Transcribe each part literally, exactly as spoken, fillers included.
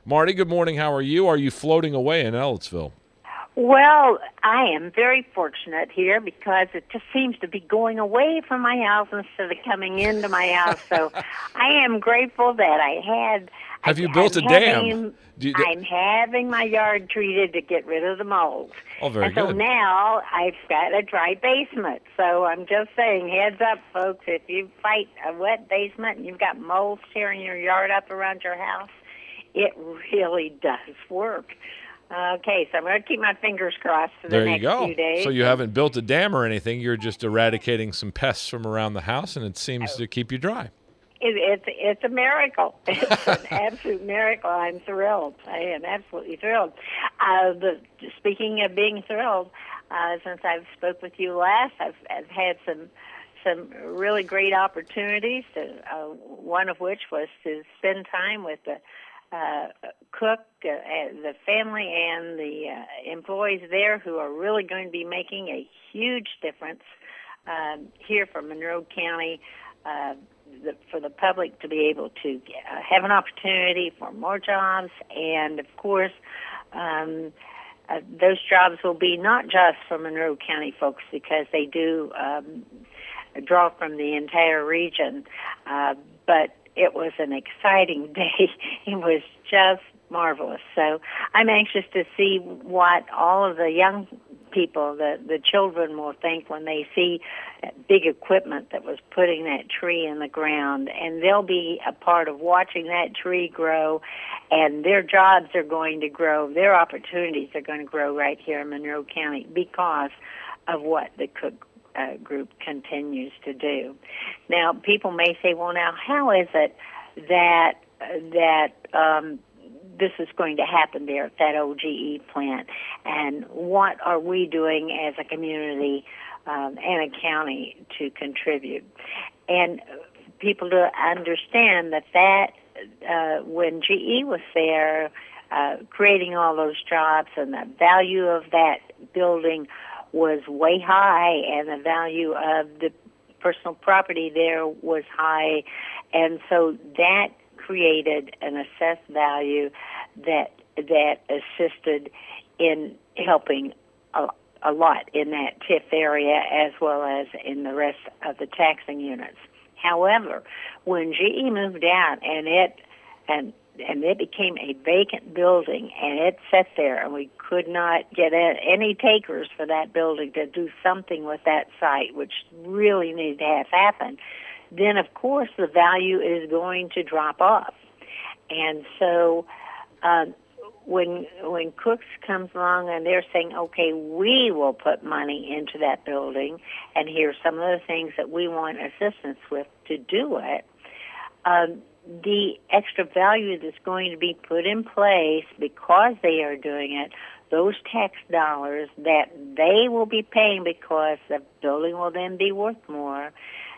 Marty, good morning. How are you? Are you floating away in Ellettsville? Well, I am very fortunate here because it just seems to be going away from my house instead of coming into my house. So I am grateful that I had. Have I, you built I'm a having, dam? You, I'm having my yard treated to get rid of the mold. Oh, very and so good. now I've got a dry basement. So I'm just saying, heads up, folks, if you fight a wet basement and you've got mold tearing your yard up around your house, it really does work. Okay, so I'm going to keep my fingers crossed for the there next you go. few days. So you haven't built a dam or anything. You're just eradicating some pests from around the house, and it seems to keep you dry. It, it's it's a miracle. It's an absolute miracle. I'm thrilled. I am absolutely thrilled. Uh, the, speaking of being thrilled, uh, since I've spoke with you last, I've, I've had some some really great opportunities. To, uh, one of which was to spend time with the uh, cook, uh, the family, and the uh, employees there, who are really going to be making a huge difference um, here for Monroe County. Uh, the, for the public to be able to uh, have an opportunity for more jobs, and of course, um, uh, those jobs will be not just for Monroe County folks, because they do um, draw from the entire region. Uh, but it was an exciting day. It was just marvelous. So I'm anxious to see what all of the young people, the, the children, will think when they see that big equipment that was putting that tree in the ground. And they'll be a part of watching that tree grow, and their jobs are going to grow. Their opportunities are going to grow right here in Monroe County because of what the Cook uh, Group continues to do. Now, people may say, well, now, how is it that uh, that um, this is going to happen there at that O G E plant, and what are we doing as a community um, and a county to contribute? And people to understand that that uh, when G E was there, uh, creating all those jobs, and the value of that building was way high, and the value of the personal property there was high, and so that created an assessed value that that assisted in helping a, a lot in that T I F area as well as in the rest of the taxing units. However, when G E moved out and it and and it became a vacant building, and it sat there, and we could not get any takers for that building to do something with that site, which really needed to have happen, then of course the value is going to drop off. And so uh, when when Cooks comes along and they're saying, okay, we will put money into that building, and here's some of the things that we want assistance with to do it, um, the extra value that's going to be put in place because they are doing it, those tax dollars that they will be paying because the building will then be worth more,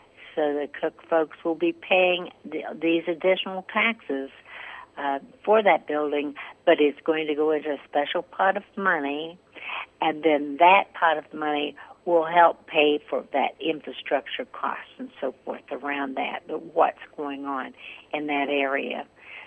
so the Cook folks will be paying the, these additional taxes uh, for that building, but it's going to go into a special pot of money, and then that pot of money will help pay for that infrastructure costs and so forth around that, but what's going on in that area.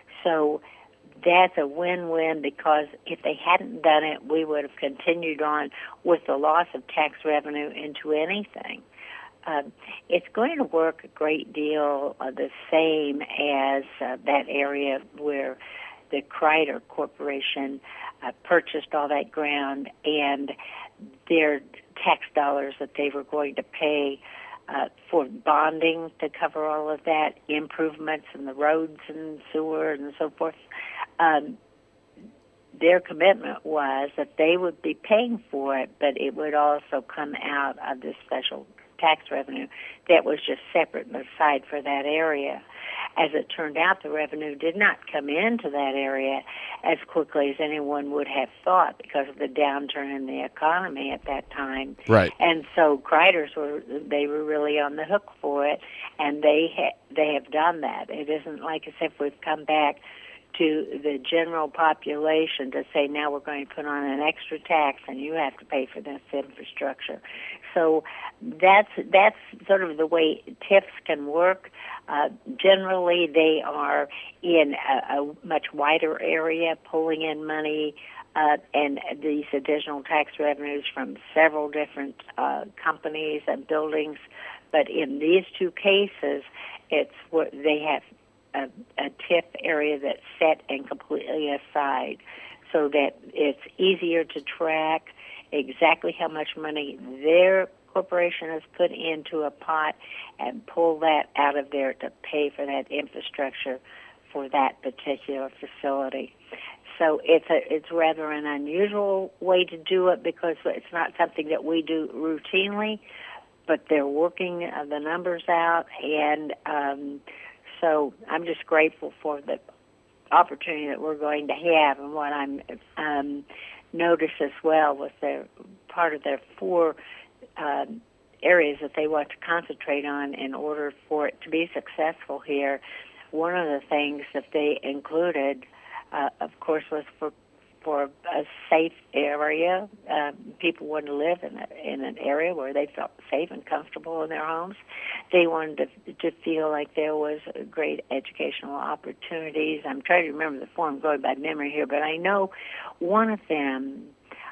So that's a win-win, because if they hadn't done it, we would have continued on with the loss of tax revenue into anything. Uh, it's going to work a great deal uh, the same as uh, that area where the Kreider Corporation uh, purchased all that ground, and their tax dollars that they were going to pay uh, for bonding to cover all of that, improvements in the roads and sewer and so forth. Um, their commitment was that they would be paying for it, but it would also come out of this special tax revenue that was just separate and aside for that area. As it turned out, the revenue did not come into that area as quickly as anyone would have thought because of the downturn in the economy at that time. Right. And so Kreiders were they were really on the hook for it, and they ha- they have done that. It isn't like as if we've come back to the general population to say, now we're going to put on an extra tax and you have to pay for this infrastructure. So that's that's sort of the way T I Fs can work. Uh, generally, they are in a, a much wider area, pulling in money uh, and these additional tax revenues from several different uh, companies and buildings. But in these two cases, it's what they have a, a T I F area that's set and completely aside, so that it's easier to track exactly how much money their corporation has put into a pot and pull that out of there to pay for that infrastructure for that particular facility. So it's a it's rather an unusual way to do it because it's not something that we do routinely, but they're working uh, the numbers out, and um, so I'm just grateful for the opportunity that we're going to have. And what I'm um, noticed as well was their part of their four um, areas that they want to concentrate on in order for it to be successful here. One of the things that they included, uh, of course, was for for a safe area. Uh, people wanted to live in, a, in an area where they felt safe and comfortable in their homes. They wanted to, to feel like there was great educational opportunities. I'm trying to remember the form going by memory here, but I know one of them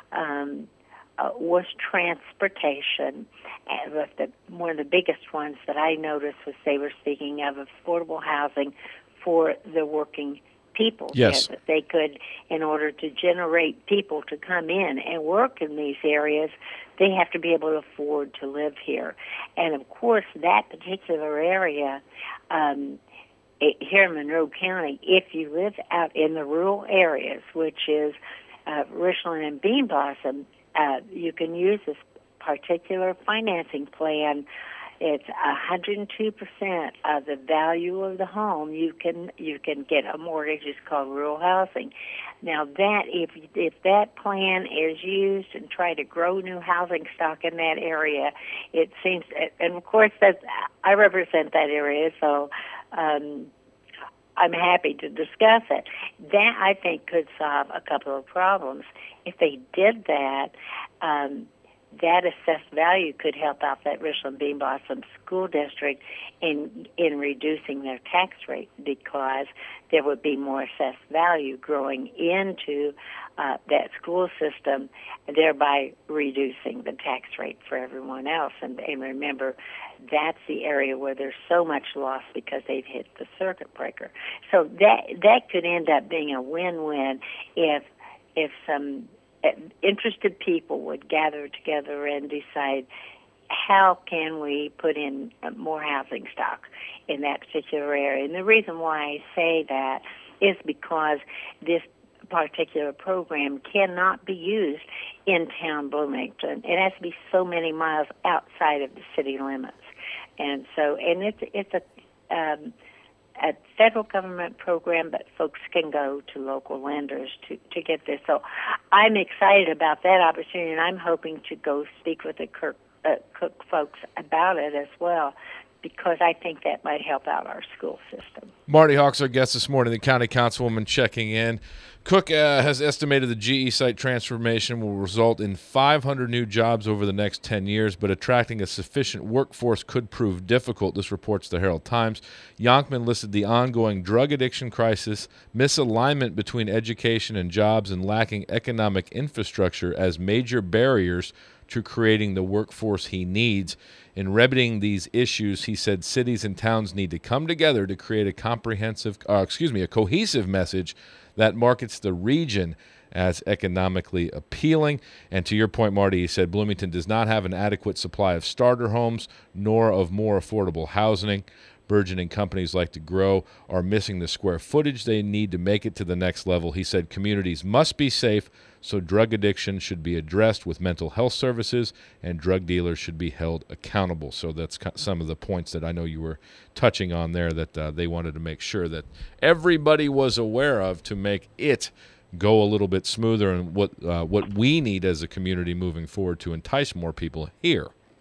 um, uh, was transportation. And with the, one of the biggest ones that I noticed was they were speaking of affordable housing for the working people. Yes. That they could, in order to generate people to come in and work in these areas, they have to be able to afford to live here. And of course, that particular area, um, it, here in Monroe County, if you live out in the rural areas, which is uh, Richland and Bean Blossom, uh, you can use this particular financing plan. It's one hundred two percent of the value of the home. You can you can get a mortgage. It's called rural housing. Now that if if that plan is used and try to grow new housing stock in that area, it seems. And of course, that I represent that area, so um, I'm happy to discuss it. That I think could solve a couple of problems if they did that. Um, that assessed value could help out that Richland Bean Blossom School District in in reducing their tax rate, because there would be more assessed value growing into uh, that school system, thereby reducing the tax rate for everyone else. And, and remember, that's the area where there's so much loss because they've hit the circuit breaker. So that that could end up being a win-win if if some interested people would gather together and decide how can we put in more housing stock in that particular area. And the reason why I say that is because this particular program cannot be used in town Bloomington. It has to be so many miles outside of the city limits. And so, and it's, it's a, um, a federal government program, but folks can go to local lenders to, to get this. So I'm excited about that opportunity, and I'm hoping to go speak with the Kirk, uh, Cook folks about it as well, because I think that might help out our school system. Marty Hawk's our guest this morning, the county councilwoman checking in. Cook uh, has estimated the G E site transformation will result in five hundred new jobs over the next ten years, but attracting a sufficient workforce could prove difficult. This reports the Herald Times. Yonkman listed the ongoing drug addiction crisis, misalignment between education and jobs, and lacking economic infrastructure as major barriers to creating the workforce he needs. In remedying these issues, he said cities and towns need to come together to create a comprehensive, uh, excuse me, a cohesive message that markets the region as economically appealing. And to your point, Marty, he said Bloomington does not have an adequate supply of starter homes nor of more affordable housing. Burgeoning companies like to grow are missing the square footage they need to make it to the next level. He said communities must be safe, so drug addiction should be addressed with mental health services, and drug dealers should be held accountable. So that's some of the points that I know you were touching on there that uh, they wanted to make sure that everybody was aware of to make it go a little bit smoother, and what uh, what we need as a community moving forward to entice more people here.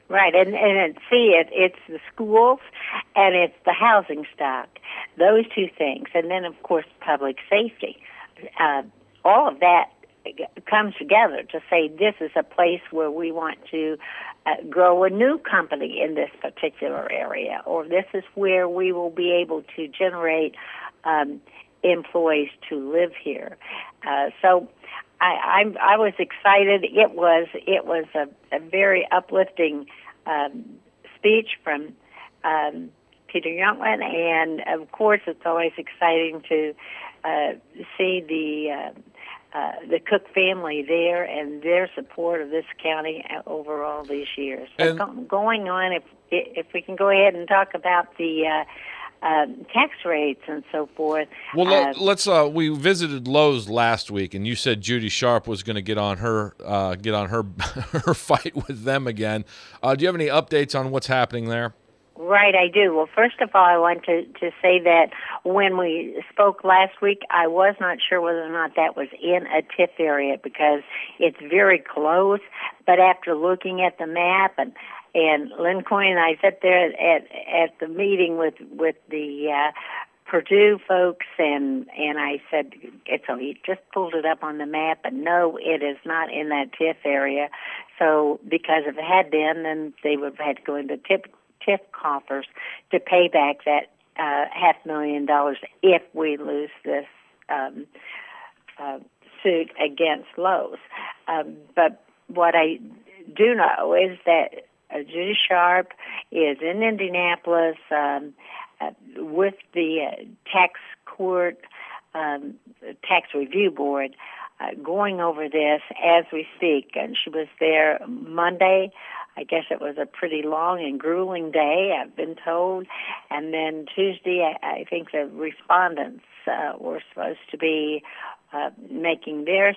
Right, and and see, it it's the schools and it's the housing stock, those two things, and then of course public safety. Uh, all of that comes together to say this is a place where we want to uh, grow a new company in this particular area, or this is where we will be able to generate um, employees to live here. Uh, so. I, I'm, I was excited. It was it was a, a very uplifting um, speech from um, Peter Youngman, and of course, it's always exciting to uh, see the uh, uh, the Cook family there and their support of this county over all these years. So go, going on, if if we can go ahead and talk about the. Uh, Uh, tax rates and so forth. Well, uh, let's. Uh, we visited Lowe's last week, and you said Judy Sharp was going to get on her uh, get on her her fight with them again. Uh, do you have any updates on what's happening there? Right, I do. Well, first of all, I want to, to say that when we spoke last week, I was not sure whether or not that was in a TIF area because it's very close. But after looking at the map and And Lynn Coyne and I sat there at at the meeting with with the uh, Purdue folks, and and I said, so he just pulled it up on the map, and no, it is not in that TIF area. So because if it had been, then they would have had to go into TIF, TIF coffers to pay back that uh, half million dollars if we lose this um, uh, suit against Lowe's. Um, but what I do know is that Uh, Judy Sharp is in Indianapolis um, uh, with the uh, tax court, um, tax review board, uh, going over this as we speak. And she was there Monday. I guess it was a pretty long and grueling day, I've been told. And then Tuesday, I, I think the respondents uh, were supposed to be uh, making their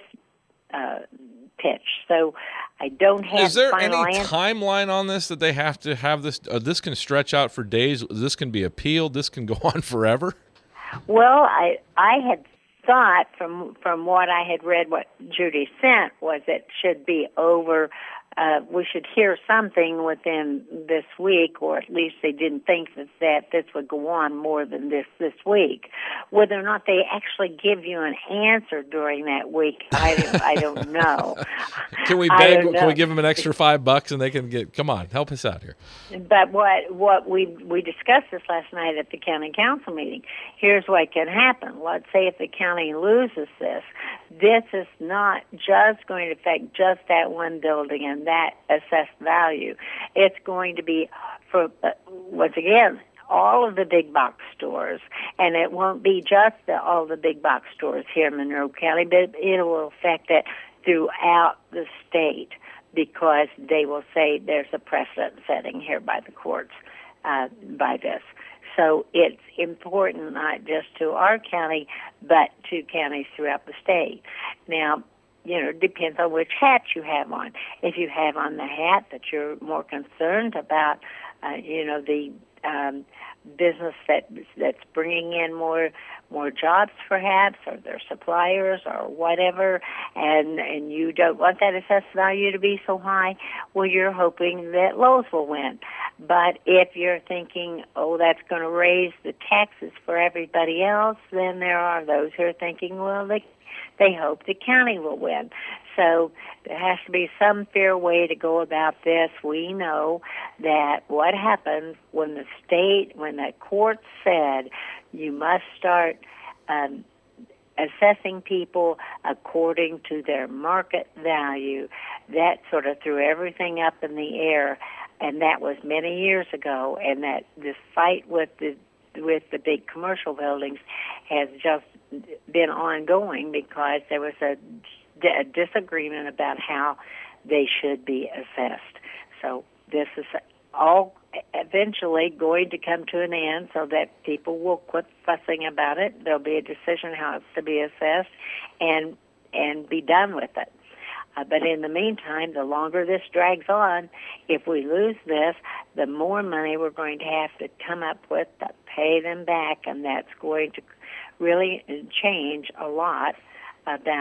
uh, pitch. So I don't have. Is there final any answer. timeline on this that they have to have this? Uh, this can stretch out for days. This can be appealed. This can go on forever. Well, I I had thought from from what I had read, what Judy sent was it should be over. Uh, we should hear something within this week, or at least they didn't think that, that this would go on more than this this week. Whether or not they actually give you an answer during that week, I don't, I don't know. Can we beg? Can we give them an extra five bucks and they can get? Come on, help us out here. But what what we we discussed this last night at the county council meeting. Here's what can happen. Let's say if the county loses this, this is not just going to affect just that one building and that assessed value. It's going to be for uh, once again all of the big box stores, and it won't be just the, all the big box stores here in Monroe County, but it will affect it throughout the state because they will say there's a precedent setting here by the courts uh, by this. So it's important not just to our county, but to counties throughout the state. Now, you know, it depends on which hat you have on. If you have on the hat that you're more concerned about, uh, you know, the um, business that that's bringing in more more jobs, perhaps, or their suppliers or whatever, and and you don't want that assessed value to be so high, well, you're hoping that Lowe's will win. But if you're thinking, oh, that's going to raise the taxes for everybody else, then there are those who are thinking, well, they they hope the county will win. So there has to be some fair way to go about this. We know that what happens when the state, when the court said you must start um, assessing people according to their market value, that sort of threw everything up in the air, and that was many years ago, and that this fight with the with the big commercial buildings has just been ongoing because there was a, a disagreement about how they should be assessed. So this is all eventually going to come to an end so that people will quit fussing about it. There'll be a decision how it's to be assessed and and be done with it. Uh, but in the meantime, the longer this drags on, if we lose this, the more money we're going to have to come up with to pay them back, and that's going to really change a lot about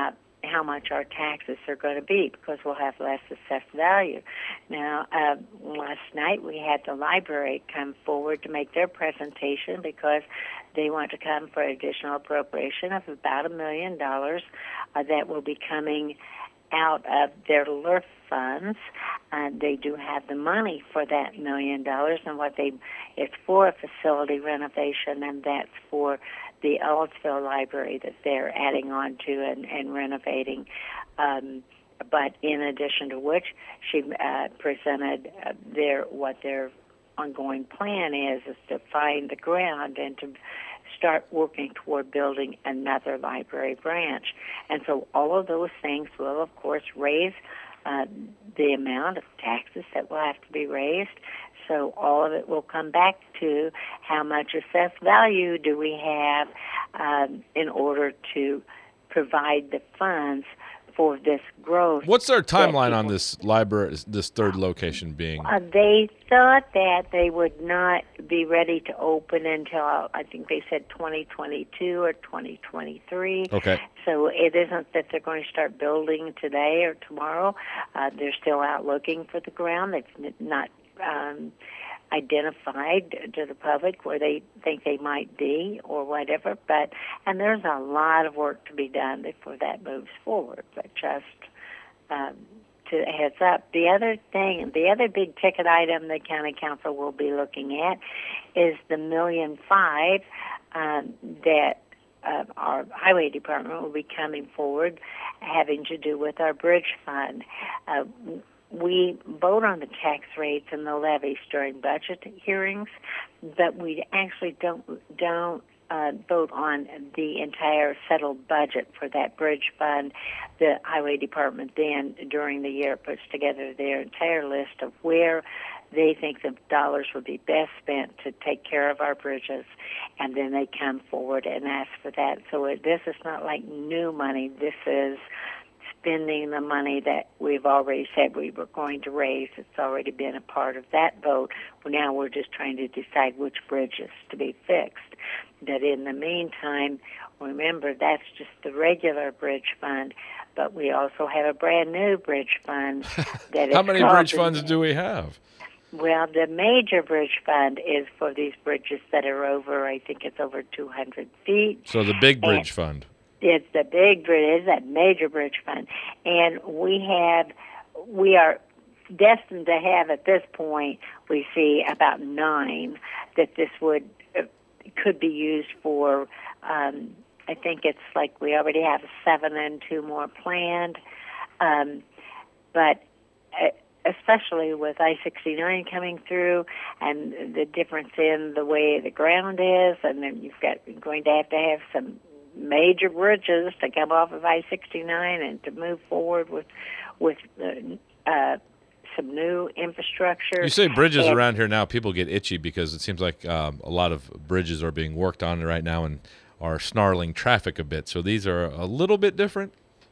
how much our taxes are going to be because we'll have less assessed value. Now, uh, last night we had the library come forward to make their presentation because they want to come for additional appropriation of about a million dollars uh, that will be coming out of their L R F funds. Uh, they do have the money for that million dollars, and what they it's for a facility renovation, and that's for the Ellisville Library that they're adding on to and, and renovating. Um, but in addition to which, she uh, presented uh, their what their ongoing plan is, is to find the ground and to start working toward building another library branch. And so all of those things will, of course, raise uh, the amount of taxes that will have to be raised. So all of it will come back to how much assessed value do we have um, in order to provide the funds for this growth. What's their timeline on this library, this third location being? Uh, they thought that they would not be ready to open until, I think they said twenty twenty-two or twenty twenty-three. Okay. So it isn't that they're going to start building today or tomorrow. Uh, they're still out looking for the ground. They've not um, identified to the public where they think they might be or whatever. But and there's a lot of work to be done before that moves forward. But just um, to heads up, the other thing, the other big ticket item the county council will be looking at is the million five um, that uh, our highway department will be coming forward, having to do with our bridge fund. Uh, We vote on the tax rates and the levies during budget hearings, but we actually don't don't uh, vote on the entire settled budget for that bridge fund. The highway department then, during the year, puts together their entire list of where they think the dollars would be best spent to take care of our bridges, and then they come forward and ask for that. So it, this is not like new money. This is spending the money that we've already said we were going to raise. It's already been a part of that vote. Well, now we're just trying to decide which bridges to be fixed. That in the meantime, remember, that's just the regular bridge fund, but we also have a brand new bridge fund. That How is many called bridge the- funds do we have? Well, the major bridge fund is for these bridges that are over, I think it's over two hundred feet. So the big bridge And- fund. It's the big bridge, it's that major bridge fund. And we have, we are destined to have at this point, we see about nine that this would, uh, could be used for. Um, I think it's like we already have seven and two more planned. Um, but uh, especially with I sixty-nine coming through and the difference in the way the ground is, and then you've got going to have to have some major bridges to come off of I sixty-nine and to move forward with with uh, uh, some new infrastructure. You say bridges and, around here now, people get itchy because it seems like um, a lot of bridges are being worked on right now and are snarling traffic a bit. So these are a little bit different?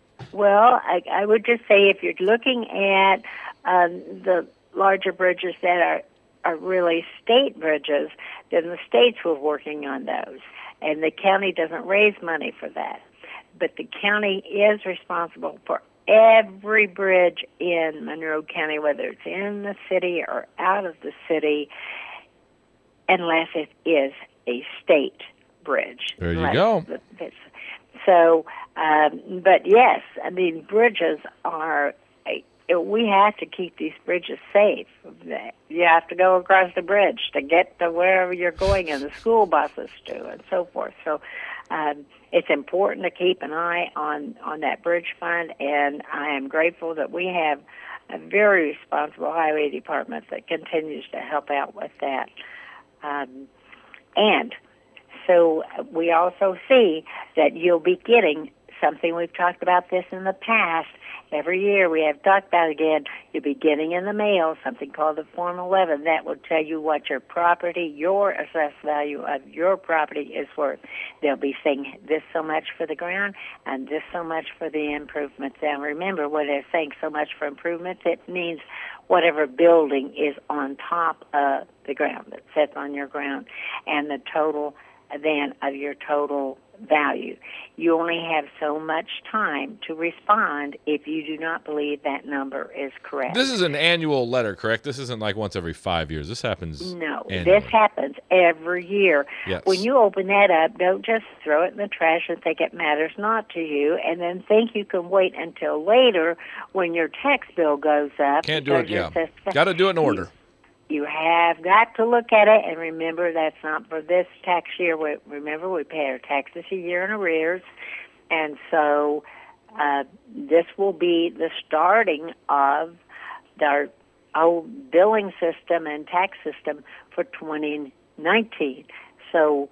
Well, I, I would just say if you're looking at um, the larger bridges that are, are really state bridges, then the states were working on those. And the county doesn't raise money for that. But the county is responsible for every bridge in Monroe County, whether it's in the city or out of the city, unless it is a state bridge. There you Unless go. it's, so, um, but yes, I mean, bridges are, we have to keep these bridges safe. You have to go across the bridge to get to wherever you're going, and the school buses do, and so forth. So um, it's important to keep an eye on, on that bridge fund, and I am grateful that we have a very responsible highway department that continues to help out with that. Um, and so we also see that you'll be getting something. We've talked about this in the past. Every year we have talked about it again. You'll be getting in the mail something called the Form eleven. That will tell you what your property, your assessed value of your property is worth. They'll be saying this so much for the ground and this so much for the improvements. And remember, when they're saying so much for improvements, it means whatever building is on top of the ground, that sits on your ground, and the total then of your total value. You only have so much time to respond if you do not believe that number is correct. This is an annual letter, correct? This isn't like once every five years. This happens No, annually. this happens every year. Yes. When you open that up, don't just throw it in the trash and think it matters not to you, and then think you can wait until later when your tax bill goes up. Can't do it, yeah. Says, Got to do it in order. You have got to look at it, and remember that's not for this tax year. We, remember, we pay our taxes a year in arrears, and so uh, this will be the starting of our old billing system and tax system for twenty nineteen. So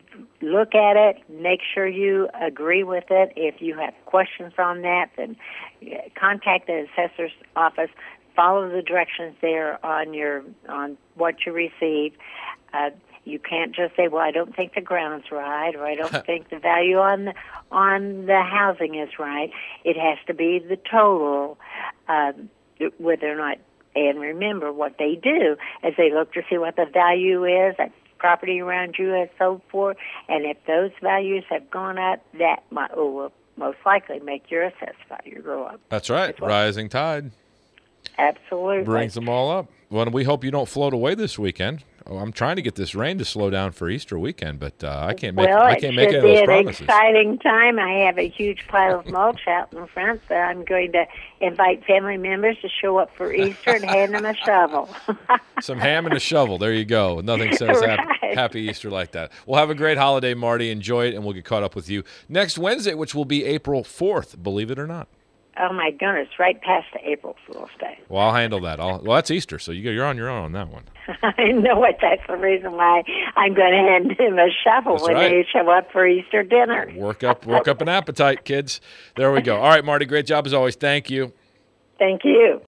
look at it, make sure you agree with it. If you have questions on that, then contact the assessor's office. Follow the directions there on your on what you receive. Uh, you can't just say, "Well, I don't think the ground's right," or "I don't think the value on the, on the housing is right." It has to be the total, um, whether or not. And remember what they do is they look to see what the value is that property around you has sold for, and if those values have gone up, that might, will most likely make your assessed value go up. That's right. Well. Rising tide Absolutely. brings them all up. Well, we hope you don't float away this weekend. Oh, I'm trying to get this rain to slow down for Easter weekend, but uh, I can't make well, I can't make it any should of those be an promises. exciting time. I have a huge pile of mulch out in front, so I'm going to invite family members to show up for Easter and hand them a shovel. Some ham and a shovel. There you go. Nothing says happy, Right. happy Easter like that. Well, have a great holiday, Marty. Enjoy it, and we'll get caught up with you next Wednesday, which will be April fourth, believe it or not. Oh, my goodness, right past the April Fool's Day. Well, I'll handle that. I'll, well, that's Easter, so you, you're on your own on that one. I know it. That's the reason why I'm going to hand him a shovel That's when right. they show up for Easter dinner. Work up, work up an appetite, kids. There we go. All right, Marty, great job as always. Thank you. Thank you.